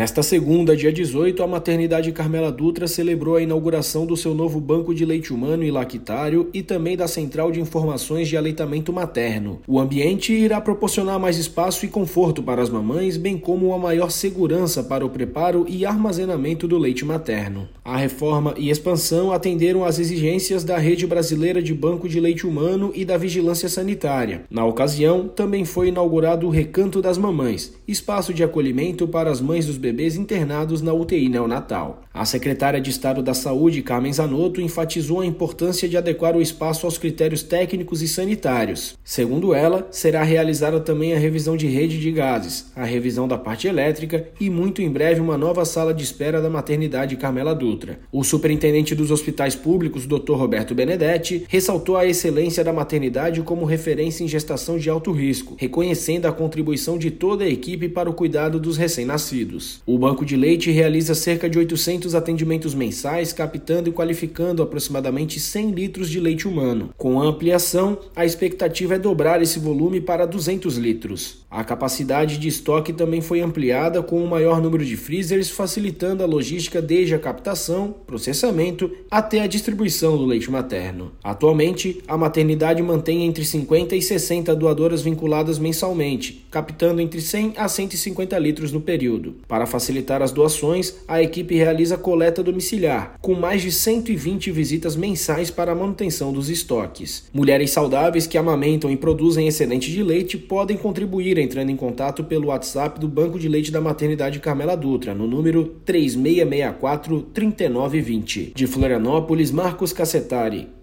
Nesta segunda, dia 18, a maternidade Carmela Dutra celebrou a inauguração do seu novo banco de leite humano e lactário e também da central de informações de aleitamento materno. O ambiente irá proporcionar mais espaço e conforto para as mamães, bem como uma maior segurança para o preparo e armazenamento do leite materno. A reforma e expansão atenderam às exigências da Rede Brasileira de Banco de Leite Humano e da Vigilância Sanitária. Na ocasião, também foi inaugurado o Recanto das Mamães, espaço de acolhimento para as mães dos bebês internados na UTI neonatal. A secretária de Estado da Saúde, Carmen Zanotto, enfatizou a importância de adequar o espaço aos critérios técnicos e sanitários. Segundo ela, será realizada também a revisão de rede de gases, a revisão da parte elétrica e, muito em breve, uma nova sala de espera da maternidade Carmela Dutra. O superintendente dos hospitais públicos, Dr. Roberto Benedetti, ressaltou a excelência da maternidade como referência em gestação de alto risco, reconhecendo a contribuição de toda a equipe para o cuidado dos recém-nascidos. O banco de leite realiza cerca de 800 atendimentos mensais, captando e qualificando aproximadamente 100 litros de leite humano. Com a ampliação, a expectativa é dobrar esse volume para 200 litros. A capacidade de estoque também foi ampliada com um maior número de freezers, facilitando a logística desde a captação, processamento até a distribuição do leite materno. Atualmente, a maternidade mantém entre 50 e 60 doadoras vinculadas mensalmente, captando entre 100 a 150 litros no período. Para facilitar as doações, a equipe realiza coleta domiciliar, com mais de 120 visitas mensais para a manutenção dos estoques. Mulheres saudáveis que amamentam e produzem excedente de leite podem contribuir entrando em contato pelo WhatsApp do Banco de Leite da Maternidade Carmela Dutra, no número 3664-3920. De Florianópolis, Marcos Cassetari.